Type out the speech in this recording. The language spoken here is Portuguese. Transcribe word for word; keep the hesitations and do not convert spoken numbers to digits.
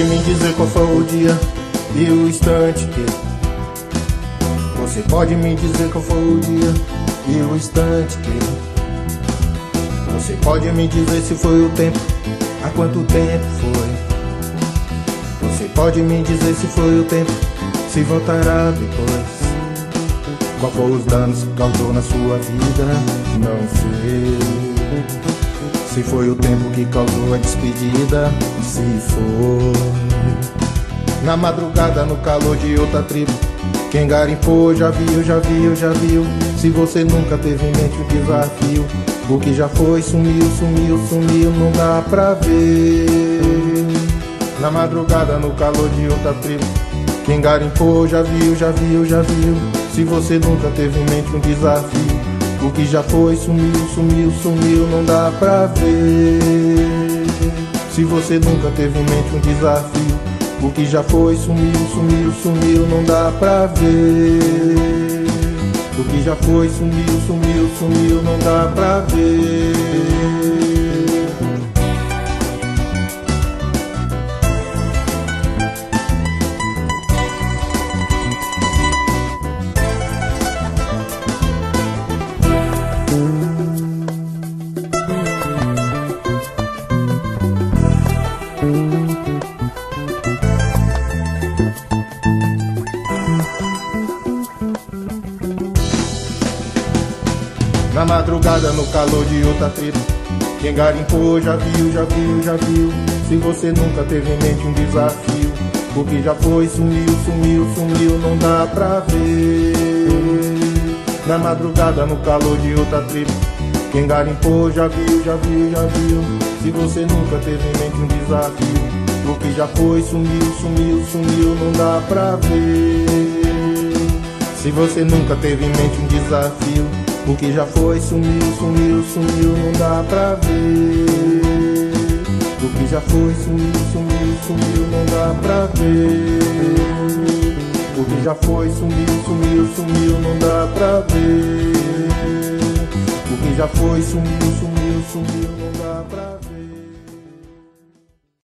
pode me dizer qual foi o dia e o instante que Você pode me dizer qual foi o dia e o instante que Você pode me dizer se foi o tempo, há quanto tempo foi Você pode me dizer se foi o tempo, se voltará depois Qual foi os danos que causou na sua vida, não sei Se foi o tempo que causou a despedida, se foi Na madrugada, no calor de outra tribo Quem garimpou já viu, já viu, já viu Se você nunca teve em mente o desafio O que já foi, sumiu, sumiu, sumiu, não dá pra ver Na madrugada, no calor de outra tribo Quem garimpou já viu, já viu, já viu Se você nunca teve em mente um desafio O que já foi, sumiu, sumiu, sumiu, não dá pra ver Se você nunca teve em mente um desafio O que já foi, sumiu, sumiu, sumiu, não dá pra ver O que já foi, sumiu, sumiu, sumiu, não dá pra ver Na madrugada, no calor de outra tribo Quem garimpou já viu, já viu, já viu Se você nunca teve em mente um desafio O que já foi, sumiu, sumiu, sumiu, não dá pra ver Na madrugada, no calor de outra tribo Quem garimpou já viu, já viu, já viu Se você nunca teve em mente um desafio O que já foi, sumiu, sumiu, sumiu, não dá pra ver Se você nunca teve em mente um desafio O que já foi, sumiu, sumiu, sumiu, não dá pra ver O que já foi, sumiu, sumiu, sumiu, não dá pra ver O que já foi, sumiu, sumiu, sumiu, não dá pra ver O que já foi, sumiu, sumiu, sumiu, não dá pra ver